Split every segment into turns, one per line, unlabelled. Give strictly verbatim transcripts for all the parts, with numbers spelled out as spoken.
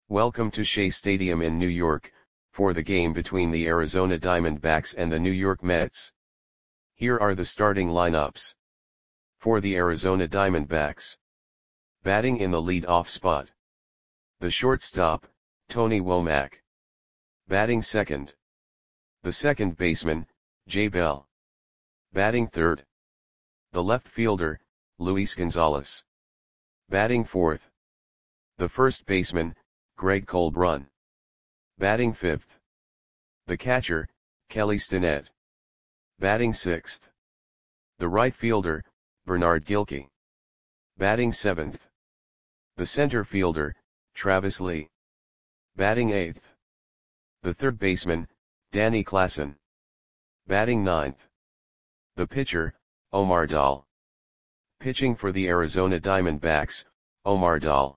Welcome to Shea Stadium in New York, for the game between the Arizona Diamondbacks and the New York Mets. Here are the starting lineups. For the Arizona Diamondbacks. Batting in the lead-off spot. The shortstop, Tony Womack. Batting second. The second baseman, Jay Bell. Batting third. The left fielder, Luis Gonzalez. Batting fourth. The first baseman, Greg Colbrun. Batting fifth. The catcher, Kelly Stinnett. Batting sixth. The right fielder, Bernard Gilkey. Batting seventh. The center fielder, Travis Lee. Batting eighth. The third baseman, Danny Klassen. Batting ninth. The pitcher, Omar Dahl. Pitching for the Arizona Diamondbacks, Omar Dahl.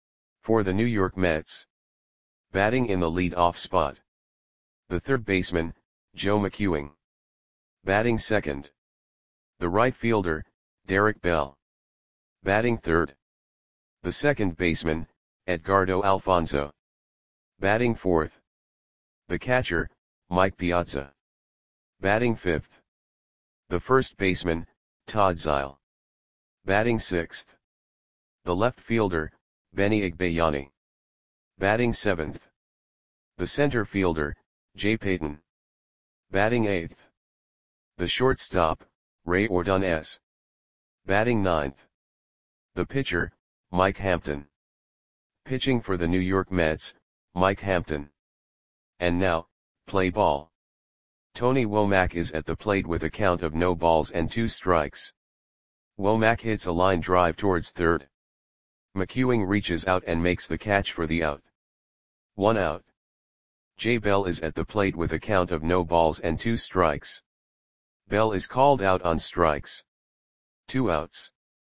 For the New York Mets. Batting in the lead-off spot. The third baseman, Joe McEwing. Batting second. The right fielder, Derek Bell. Batting third. The second baseman, Edgardo Alfonzo. Batting fourth. The catcher, Mike Piazza. Batting fifth. The first baseman, Todd Zeile. Batting sixth. The left fielder, Benny Igbayani. Batting seventh. The center fielder, Jay Payton. Batting eighth. The shortstop, Ray Ordonez. Batting ninth. The pitcher, Mike Hampton. Pitching for the New York Mets, Mike Hampton. And now, play ball. Tony Womack is at the plate with a count of no balls and two strikes. Womack hits a line drive towards third. McEwing reaches out and makes the catch for the out. One out. Jay Bell is at the plate with a count of no balls and two strikes. Bell is called out on strikes. Two outs.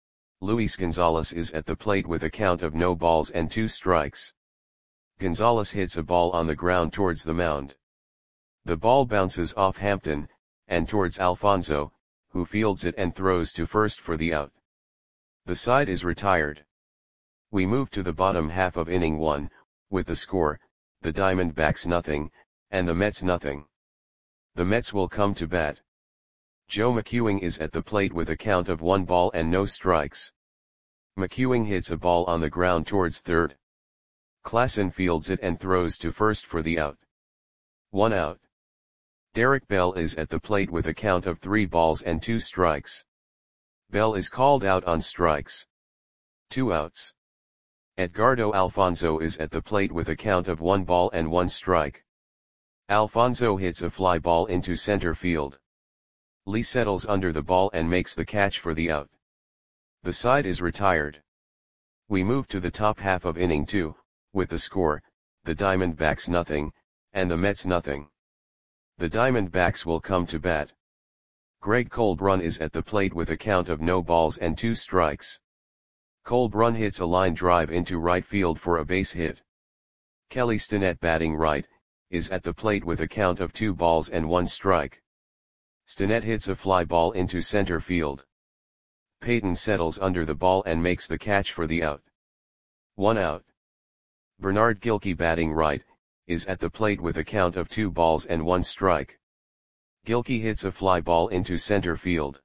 Luis Gonzalez is at the plate with a count of no balls and two strikes. Gonzalez hits a ball on the ground towards the mound. The ball bounces off Hampton, and towards Alfonzo, who fields it and throws to first for the out. The side is retired. We move to the bottom half of inning one, with the score, the Diamondbacks nothing, and the Mets nothing. The Mets will come to bat. Joe McEwing is at the plate with a count of one ball and no strikes. McEwing hits a ball on the ground towards third. Klassen fields it and throws to first for the out. One out. Derek Bell is at the plate with a count of three balls and two strikes. Bell is called out on strikes. Two outs. Edgardo Alfonzo is at the plate with a count of one ball and one strike. Alfonzo hits a fly ball into center field. Lee settles under the ball and makes the catch for the out. The side is retired. We move to the top half of inning two, with the score, the Diamondbacks nothing, and the Mets nothing. The Diamondbacks will come to bat. Greg Colbrun is at the plate with a count of no balls and two strikes. Colbrun hits a line drive into right field for a base hit. Kelly Stinnett, batting right, is at the plate with a count of two balls and one strike. Stinnett hits a fly ball into center field. Payton settles under the ball and makes the catch for the out. One out. Bernard Gilkey, batting right, is at the plate with a count of two balls and one strike. Gilkey hits a fly ball into center field.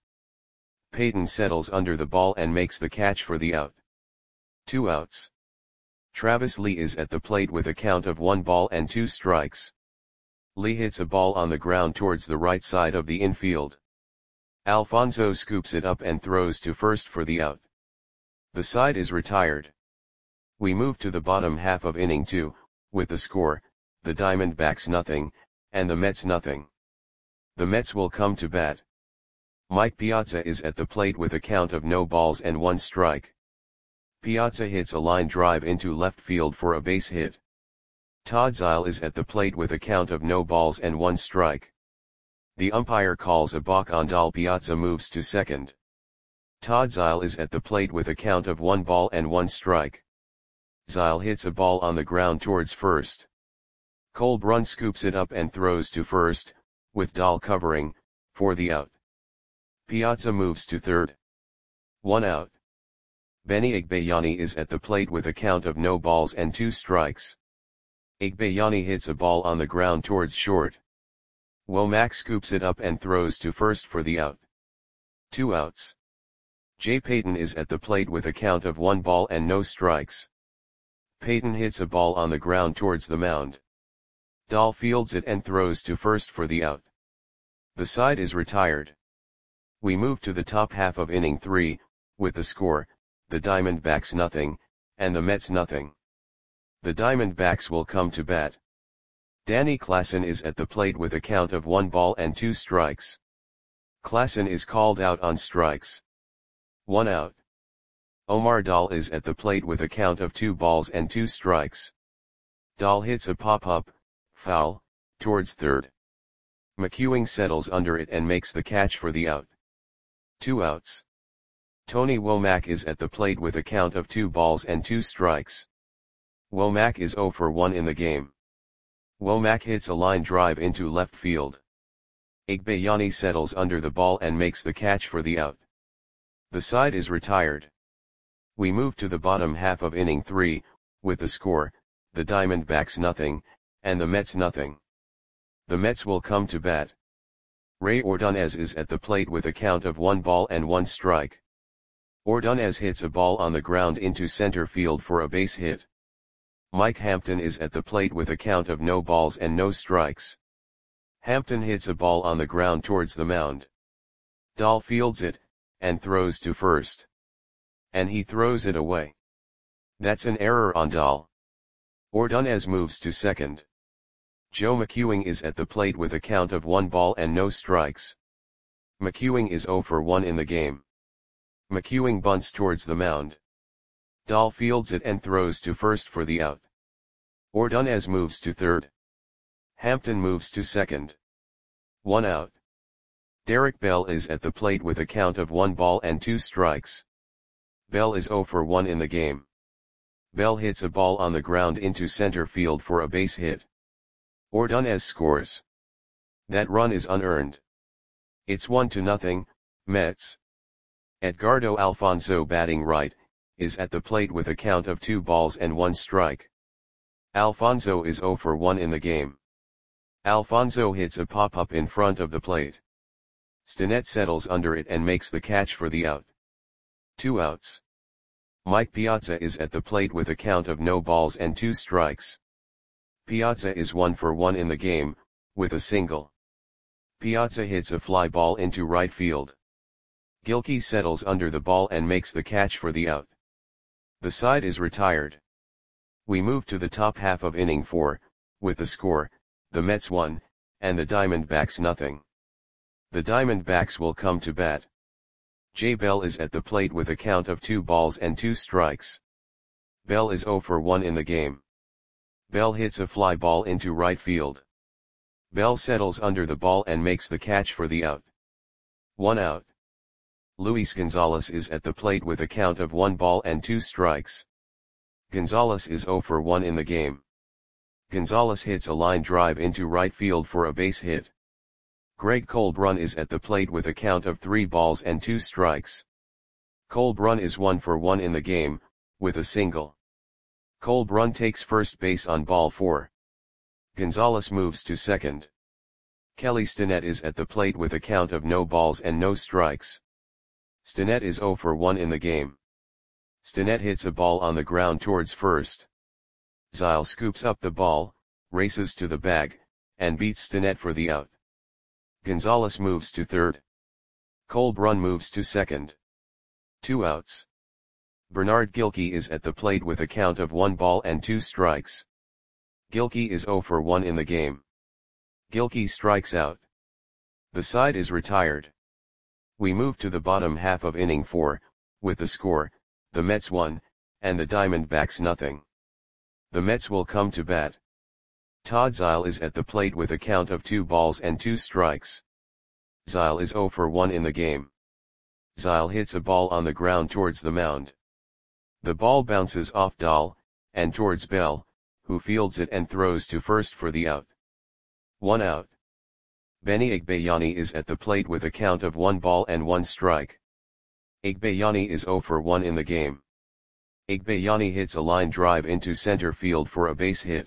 Payton settles under the ball and makes the catch for the out. Two outs. Travis Lee is at the plate with a count of one ball and two strikes. Lee hits a ball on the ground towards the right side of the infield. Alfonzo scoops it up and throws to first for the out. The side is retired. We move to the bottom half of inning two, with the score, the Diamondbacks nothing, and the Mets nothing. The Mets will come to bat. Mike Piazza is at the plate with a count of no balls and one strike. Piazza hits a line drive into left field for a base hit. Todd Zeile is at the plate with a count of no balls and one strike. The umpire calls a balk on Dahl. Piazza moves to second. Todd Zeile is at the plate with a count of one ball and one strike. Zeile hits a ball on the ground towards first. Colbrun scoops it up and throws to first, with Dahl covering, for the out. Piazza moves to third. One out. Benny Igbayani is at the plate with a count of no balls and two strikes. Igbayani hits a ball on the ground towards short. Womack scoops it up and throws to first for the out. Two outs. Jay Payton is at the plate with a count of one ball and no strikes. Payton hits a ball on the ground towards the mound. Dahl fields it and throws to first for the out. The side is retired. We move to the top half of inning three, with the score, the Diamondbacks nothing, and the Mets nothing. The Diamondbacks will come to bat. Danny Klassen is at the plate with a count of one ball and two strikes. Klassen is called out on strikes. One out. Omar Dahl is at the plate with a count of two balls and two strikes. Dahl hits a pop-up, foul, towards third. McEwing settles under it and makes the catch for the out. Two outs. Tony Womack is at the plate with a count of two balls and two strikes. Womack is oh for one in the game. Womack hits a line drive into left field. Igbayani settles under the ball and makes the catch for the out. The side is retired. We move to the bottom half of inning three, with the score, the Diamondbacks nothing, and the Mets nothing. The Mets will come to bat. Ray Ordonez is at the plate with a count of one ball and one strike. Ordonez hits a ball on the ground into center field for a base hit. Mike Hampton is at the plate with a count of no balls and no strikes. Hampton hits a ball on the ground towards the mound. Dahl fields it, and throws to first. And he throws it away. That's an error on Dahl. Ordonez moves to second. Joe McEwing is at the plate with a count of one ball and no strikes. McEwing is oh for one in the game. McEwing bunts towards the mound. Dahl fields it and throws to first for the out. Ordonez moves to third. Hampton moves to second. One out. Derek Bell is at the plate with a count of one ball and two strikes. Bell is oh for one in the game. Bell hits a ball on the ground into center field for a base hit. Ordonez scores. That run is unearned. It's one to nothing, Mets. Edgardo Alfonzo, batting right, is at the plate with a count of two balls and one strike. Alfonzo is oh for one in the game. Alfonzo hits a pop-up in front of the plate. Stinnett settles under it and makes the catch for the out. Two outs. Mike Piazza is at the plate with a count of no balls and two strikes. Piazza is one for one in the game, with a single. Piazza hits a fly ball into right field. Gilkey settles under the ball and makes the catch for the out. The side is retired. We move to the top half of inning four, with the score, the Mets one, and the Diamondbacks nothing. The Diamondbacks will come to bat. Jay Bell is at the plate with a count of two balls and two strikes. Bell is oh for one in the game. Bell hits a fly ball into right field. Bell settles under the ball and makes the catch for the out. One out. Luis Gonzalez is at the plate with a count of one ball and two strikes. Gonzalez is oh for one in the game. Gonzalez hits a line drive into right field for a base hit. Greg Colbrun is at the plate with a count of three balls and two strikes. Colbrun is one for one in the game, with a single. Colbrun takes first base on ball four. Gonzalez moves to second. Kelly Stinnett is at the plate with a count of no balls and no strikes. Stinnett is oh for one in the game. Stinnett hits a ball on the ground towards first. Zile scoops up the ball, races to the bag, and beats Stinnett for the out. Gonzalez moves to third. Colbrun moves to second. Two outs. Bernard Gilkey is at the plate with a count of one ball and two strikes. Gilkey is oh for one in the game. Gilkey strikes out. The side is retired. We move to the bottom half of inning four, with the score, the Mets one, and the Diamondbacks nothing. The Mets will come to bat. Todd Zile is at the plate with a count of two balls and two strikes. Zile is oh for one in the game. Zile hits a ball on the ground towards the mound. The ball bounces off Dahl, and towards Bell, who fields it and throws to first for the out. One out. Benny Igbayani is at the plate with a count of one ball and one strike. Igbayani is oh for one in the game. Igbayani hits a line drive into center field for a base hit.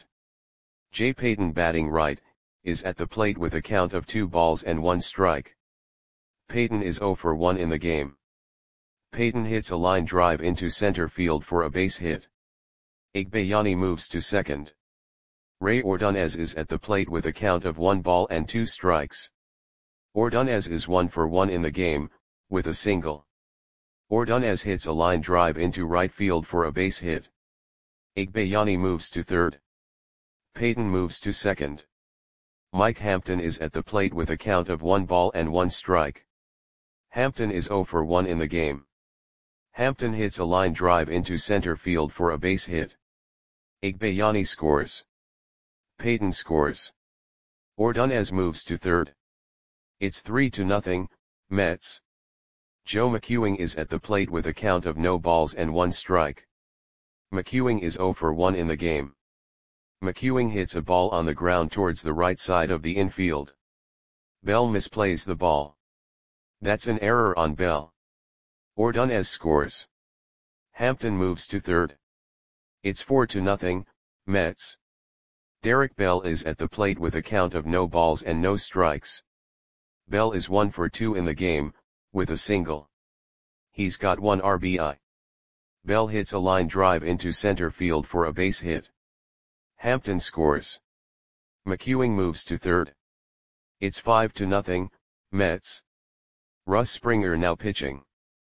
Jay Payton, batting right, is at the plate with a count of two balls and one strike. Payton is zero for one in the game. Payton hits a line drive into center field for a base hit. Igbayani moves to second. Ray Ordonez is at the plate with a count of one ball and two strikes. Ordonez is one for one in the game, with a single. Ordonez hits a line drive into right field for a base hit. Igbayani moves to third. Payton moves to second. Mike Hampton is at the plate with a count of one ball and one strike. Hampton is zero for one in the game. Hampton hits a line drive into center field for a base hit. Igbayani scores. Payton scores. Ordonez moves to third. It's three to nothing, Mets. Joe McEwing is at the plate with a count of no balls and one strike. McEwing is zero for one in the game. McEwing hits a ball on the ground towards the right side of the infield. Bell misplays the ball. That's an error on Bell. Ordonez scores. Hampton moves to third. It's four to nothing, Mets. Derek Bell is at the plate with a count of no balls and no strikes. Bell is one for two in the game, with a single. He's got one R B I. Bell hits a line drive into center field for a base hit. Hampton scores. McEwing moves to third. It's five to nothing, Mets. Russ Springer now pitching.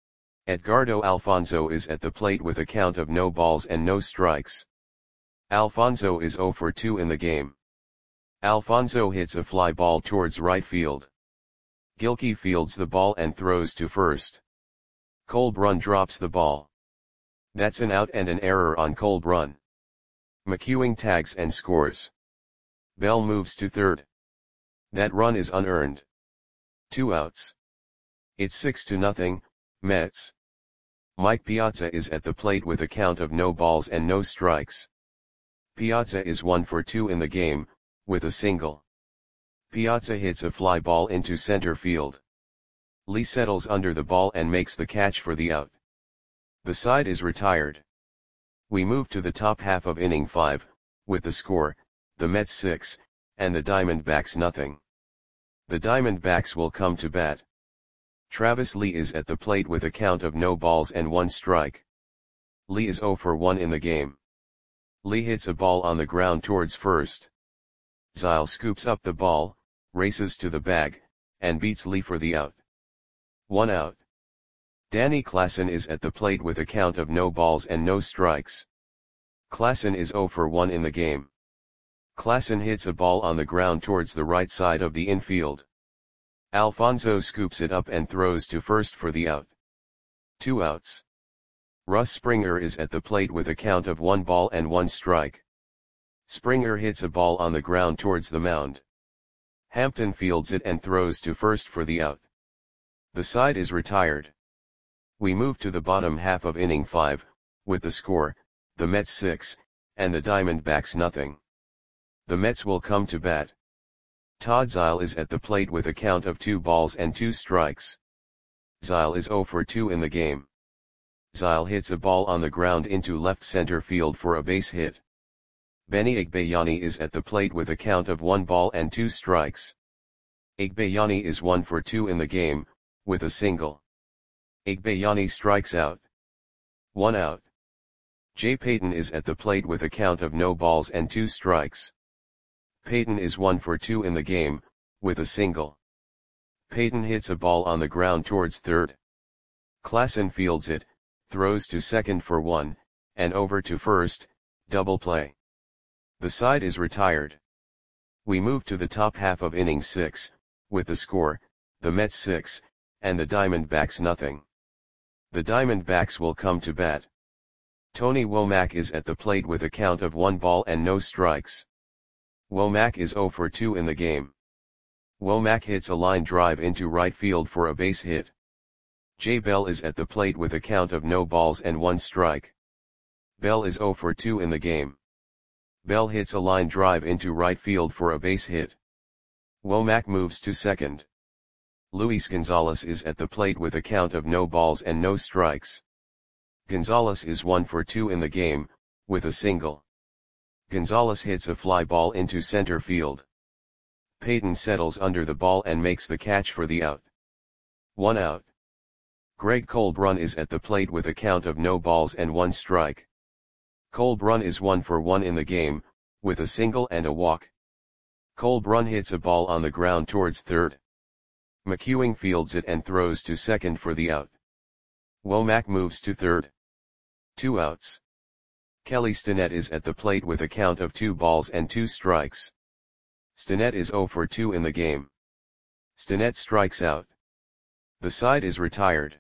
Edgardo Alfonzo is at the plate with a count of no balls and no strikes. Alfonzo is zero for two in the game. Alfonzo hits a fly ball towards right field. Gilkey fields the ball and throws to first. Cole Brun drops the ball. That's an out and an error on Cole Brun. McEwing tags and scores. Bell moves to third. That run is unearned. Two outs. It's six to nothing, Mets. Mike Piazza is at the plate with a count of no balls and no strikes. Piazza is one for two in the game, with a single. Piazza hits a fly ball into center field. Lee settles under the ball and makes the catch for the out. The side is retired. We move to the top half of inning five, with the score, the Mets six, and the Diamondbacks nothing. The Diamondbacks will come to bat. Travis Lee is at the plate with a count of no balls and one strike. Lee is zero for one in the game. Lee hits a ball on the ground towards first. Zyle scoops up the ball, races to the bag, and beats Lee for the out. One out. Danny Klassen is at the plate with a count of no balls and no strikes. Klassen is zero for one in the game. Klassen hits a ball on the ground towards the right side of the infield. Alfonzo scoops it up and throws to first for the out. Two outs. Russ Springer is at the plate with a count of one ball and one strike. Springer hits a ball on the ground towards the mound. Hampton fields it and throws to first for the out. The side is retired. We move to the bottom half of inning five, with the score, the Mets six, and the Diamondbacks nothing. The Mets will come to bat. Todd Zyle is at the plate with a count of two balls and two strikes. Zyle is zero for two in the game. Zyle hits a ball on the ground into left center field for a base hit. Benny Igbayani is at the plate with a count of one ball and two strikes. Igbayani is one for two in the game, with a single. Igbayani strikes out. One out. Jay Payton is at the plate with a count of no balls and two strikes. Payton is one for two in the game, with a single. Payton hits a ball on the ground towards third. Klassen fields it, throws to second for one, and over to first, double play. The side is retired. We move to the top half of inning six, with the score, the Mets six, and the Diamondbacks nothing. The Diamondbacks will come to bat. Tony Womack is at the plate with a count of one ball and no strikes. Womack is zero for two in the game. Womack hits a line drive into right field for a base hit. Jay Bell is at the plate with a count of no balls and one strike. Bell is zero for two in the game. Bell hits a line drive into right field for a base hit. Womack moves to second. Luis Gonzalez is at the plate with a count of no balls and no strikes. Gonzalez is one for two in the game, with a single. Gonzalez hits a fly ball into center field. Peyton settles under the ball and makes the catch for the out. One out. Greg Colbrun is at the plate with a count of no balls and one strike. Colbrun is one for one in the game, with a single and a walk. Colbrun hits a ball on the ground towards third. McEwing fields it and throws to second for the out. Womack moves to third. Two outs. Kelly Stinnett is at the plate with a count of two balls and two strikes. Stinnett is zero for two in the game. Stinnett strikes out. The side is retired.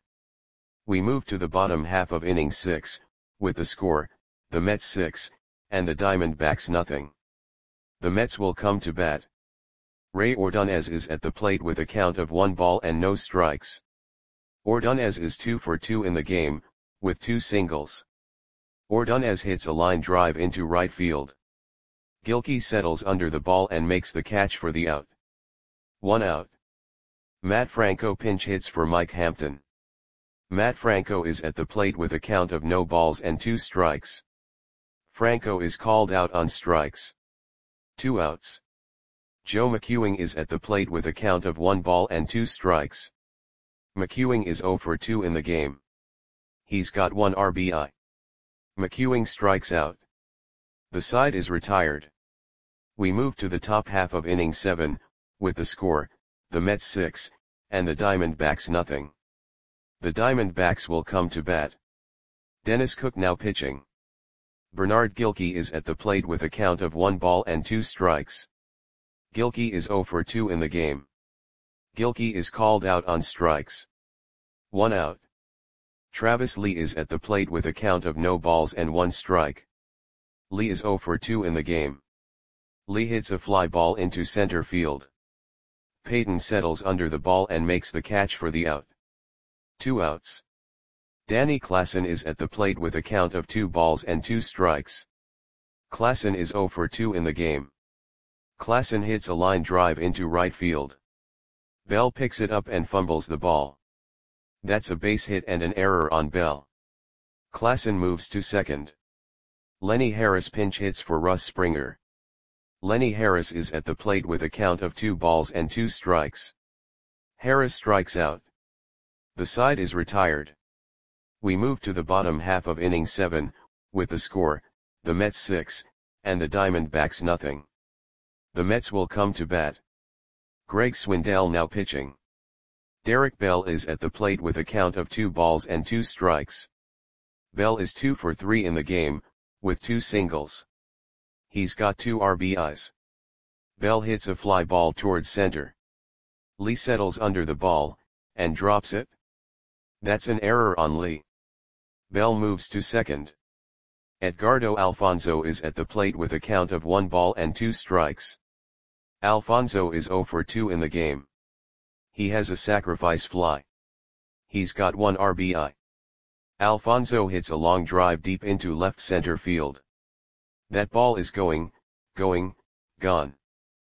We move to the bottom half of inning six, with the score, the Mets six, and the Diamondbacks nothing. The Mets will come to bat. Ray Ordonez is at the plate with a count of one ball and no strikes. Ordonez is two for two in the game, with two singles. Ordonez hits a line drive into right field. Gilkey settles under the ball and makes the catch for the out. One out. Matt Franco pinch hits for Mike Hampton. Matt Franco is at the plate with a count of no balls and two strikes. Franco is called out on strikes. Two outs. Joe McEwing is at the plate with a count of one ball and two strikes. McEwing is zero for two in the game. He's got one R B I. McEwing strikes out. The side is retired. We move to the top half of inning seven, with the score, the Mets six, and the Diamondbacks nothing. The Diamondbacks will come to bat. Dennis Cook now pitching. Bernard Gilkey is at the plate with a count of one ball and two strikes. Gilkey is zero for two in the game. Gilkey is called out on strikes. One out. Travis Lee is at the plate with a count of no balls and one strike. Lee is zero for two in the game. Lee hits a fly ball into center field. Peyton settles under the ball and makes the catch for the out. Two outs. Danny Klassen is at the plate with a count of two balls and two strikes. Klassen is zero for two in the game. Klassen hits a line drive into right field. Bell picks it up and fumbles the ball. That's a base hit and an error on Bell. Klassen moves to second. Lenny Harris pinch hits for Russ Springer. Lenny Harris is at the plate with a count of two balls and two strikes. Harris strikes out. The side is retired. We move to the bottom half of inning seven, with the score, the Mets six, and the Diamondbacks nothing. The Mets will come to bat. Greg Swindell now pitching. Derek Bell is at the plate with a count of two balls and two strikes. Bell is two for three in the game, with two singles. He's got two R B Is. Bell hits a fly ball towards center. Lee settles under the ball, and drops it. That's an error on Lee. Bell moves to second. Edgardo Alfonzo is at the plate with a count of one ball and two strikes. Alfonzo is zero for two in the game. He has a sacrifice fly. He's got one R B I. Alfonzo hits a long drive deep into left center field. That ball is going, going, gone.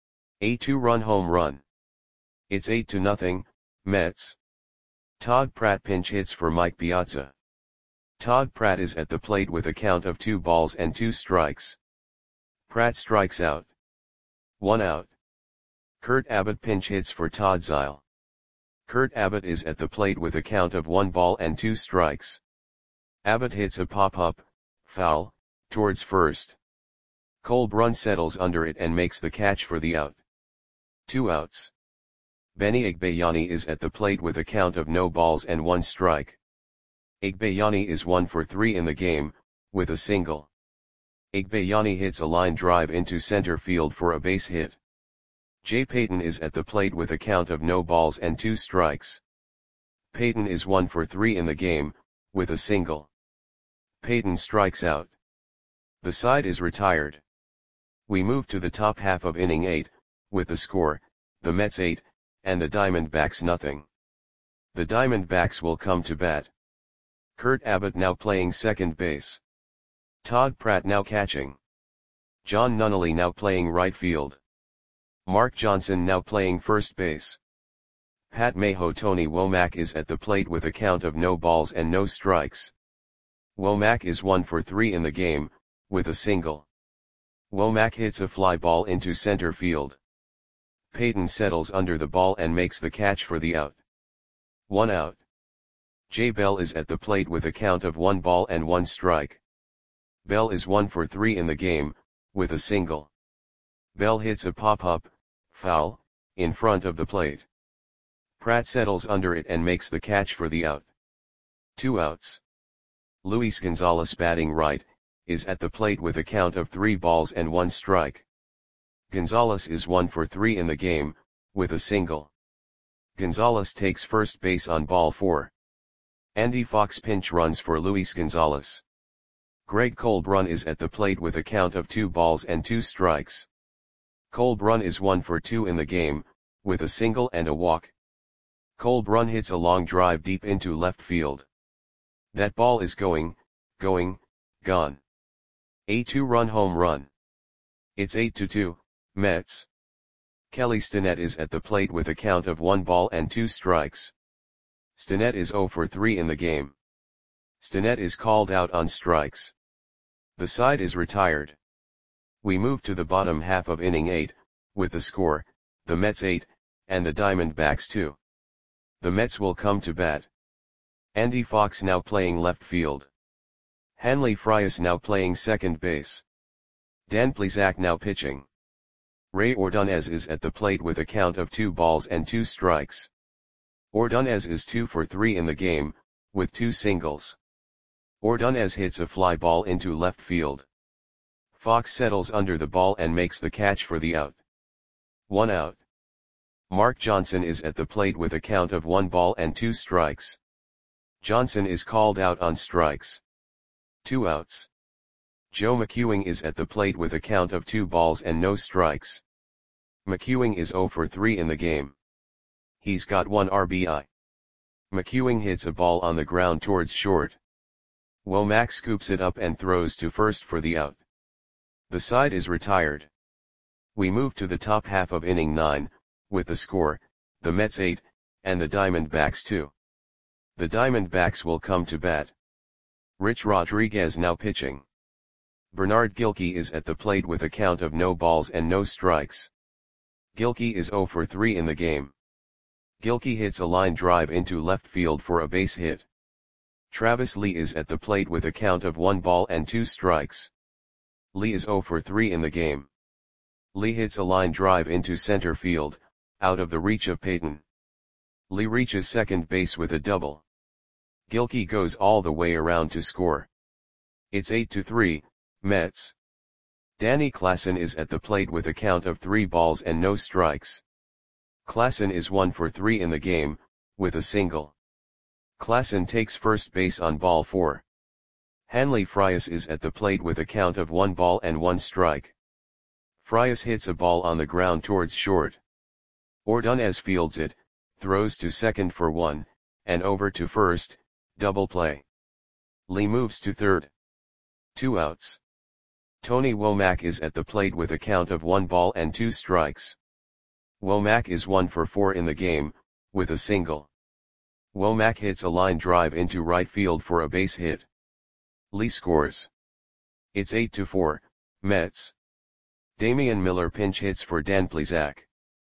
A two-run home run. It's eight to nothing, Mets. Todd Pratt pinch hits for Mike Piazza. Todd Pratt is at the plate with a count of two balls and two strikes. Pratt strikes out. One out. Kurt Abbott pinch hits for Todd Zeile. Kurt Abbott is at the plate with a count of one ball and two strikes. Abbott hits a pop-up, foul, towards first. Colbrun settles under it and makes the catch for the out. Two outs. Benny Igbayani is at the plate with a count of no balls and one strike. Igbayani is one for three in the game, with a single. Igbayani hits a line drive into center field for a base hit. Jay Payton is at the plate with a count of no balls and two strikes. Payton is one for three in the game, with a single. Payton strikes out. The side is retired. We move to the top half of inning eight, with the score, the Mets eight, and the Diamondbacks nothing. The Diamondbacks will come to bat. Kurt Abbott now playing second base. Todd Pratt now catching. John Nunnally now playing right field. Mark Johnson now playing first base. Pat Mayo Tony Womack is at the plate with a count of no balls and no strikes. Womack is one for three in the game, with a single. Womack hits a fly ball into center field. Peyton settles under the ball and makes the catch for the out. One out. Jay Bell is at the plate with a count of one ball and one strike. Bell is one for three in the game, with a single. Bell hits a pop-up, foul, in front of the plate. Pratt settles under it and makes the catch for the out. Two outs. Luis Gonzalez, batting right, is at the plate with a count of three balls and one strike. Gonzalez is one for three in the game, with a single. Gonzalez takes first base on ball four. Andy Fox pinch runs for Luis Gonzalez. Greg Colbrun is at the plate with a count of two balls and two strikes. Colbrun is one for two in the game, with a single and a walk. Colbrun hits a long drive deep into left field. That ball is going, going, gone. A two-run home run. It's eight to two, Mets. Kelly Stinnett is at the plate with a count of one ball and two strikes. Stinnett is zero for three in the game. Stinnett is called out on strikes. The side is retired. We move to the bottom half of inning eight, with the score, the Mets eight, and the Diamondbacks two. The Mets will come to bat. Andy Fox now playing left field. Hanley Frias now playing second base. Dan Plesac now pitching. Ray Ordonez is at the plate with a count of two balls and two strikes. Ordonez is two for three in the game, with two singles. Ordonez hits a fly ball into left field. Fox settles under the ball and makes the catch for the out. One out. Mark Johnson is at the plate with a count of one ball and two strikes. Johnson is called out on strikes. Two outs. Joe McEwing is at the plate with a count of two balls and no strikes. McEwing is zero for three in the game. He's got one R B I. McEwing hits a ball on the ground towards short. Womack scoops it up and throws to first for the out. The side is retired. We move to the top half of inning nine, with the score, the Mets eight, and the Diamondbacks two. The Diamondbacks will come to bat. Rich Rodriguez now pitching. Bernard Gilkey is at the plate with a count of no balls and no strikes. Gilkey is zero for three in the game. Gilkey hits a line drive into left field for a base hit. Travis Lee is at the plate with a count of one ball and two strikes. Lee is zero for three in the game. Lee hits a line drive into center field, out of the reach of Peyton. Lee reaches second base with a double. Gilkey goes all the way around to score. It's eight to three, Mets. Danny Klassen is at the plate with a count of three balls and no strikes. Klassen is one for three in the game, with a single. Klassen takes first base on ball four. Hanley Frias is at the plate with a count of one ball and one strike. Frias hits a ball on the ground towards short. Ordonez fields it, throws to second for one, and over to first, double play. Lee moves to third. Two outs. Tony Womack is at the plate with a count of one ball and two strikes. Womack is one for four in the game, with a single. Womack hits a line drive into right field for a base hit. Lee scores. It's eight to four, Mets. Damian Miller pinch hits for Dan Plesac.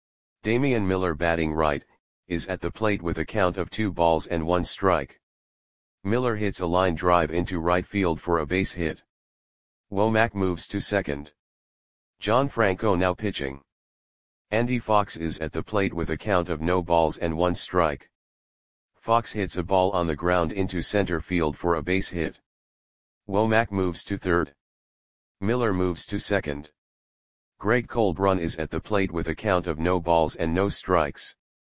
Damian Miller, batting right, is at the plate with a count of two balls and one strike. Miller hits a line drive into right field for a base hit. Womack moves to second. John Franco now pitching. Andy Fox is at the plate with a count of no balls and one strike. Fox hits a ball on the ground into center field for a base hit. Womack moves to third. Miller moves to second. Greg Colbrun is at the plate with a count of no balls and no strikes.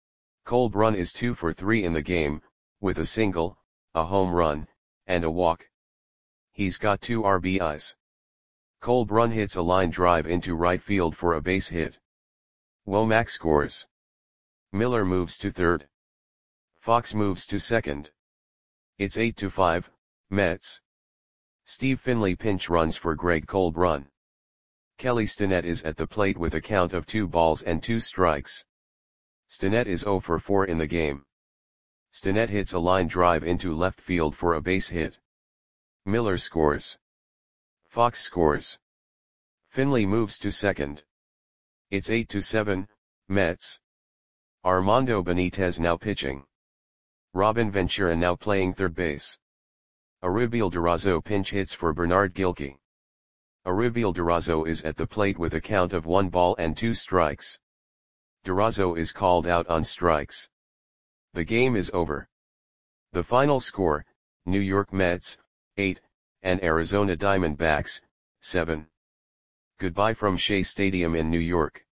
Colbrun is two for three in the game, with a single, a home run, and a walk. He's got two R B Is. Colbrun hits a line drive into right field for a base hit. Womack scores. Miller moves to third. Fox moves to second. It's eight to five, Mets. Steve Finley pinch runs for Greg Colbrun. Kelly Stinnett is at the plate with a count of two balls and two strikes. Stinnett is zero for four in the game. Stinnett hits a line drive into left field for a base hit. Miller scores. Fox scores. Finley moves to second. It's eight to seven, Mets. Armando Benitez now pitching. Robin Ventura now playing third base. Arubiel Durazo pinch hits for Bernard Gilkey. Arubiel Durazo is at the plate with a count of one ball and two strikes. Durazo is called out on strikes. The game is over. The final score, New York Mets, eight, and Arizona Diamondbacks, seven. Goodbye from Shea Stadium in New York.